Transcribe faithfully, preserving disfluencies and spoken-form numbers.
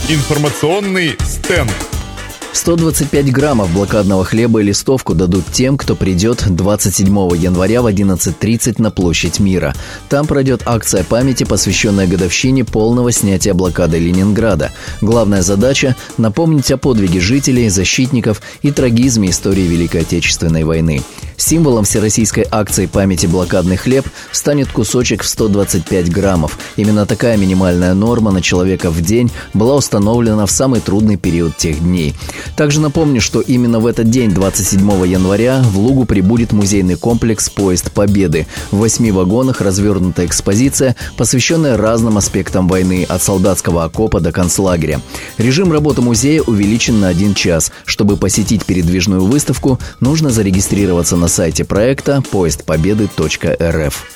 Информационный стенд. сто двадцать пять граммов блокадного хлеба и листовку дадут тем, кто придет двадцать седьмого января в одиннадцать тридцать на Площадь Мира. Там пройдет акция памяти, посвященная годовщине полного снятия блокады Ленинграда. Главная задача – напомнить о подвиге жителей, защитников и трагизме истории Великой Отечественной войны. Символом всероссийской акции памяти «Блокадный хлеб» станет кусочек в сто двадцать пять граммов. Именно такая минимальная норма на человека в день была установлена в самый трудный период тех дней. Также напомню, что именно в этот день, двадцать седьмого января, в Лугу прибудет музейный комплекс «Поезд Победы». В восьми вагонах развернута экспозиция, посвященная разным аспектам войны, от солдатского окопа до концлагеря. Режим работы музея увеличен на один час. Чтобы посетить передвижную выставку, нужно зарегистрироваться на сайте проекта поезд победы точка эр эф.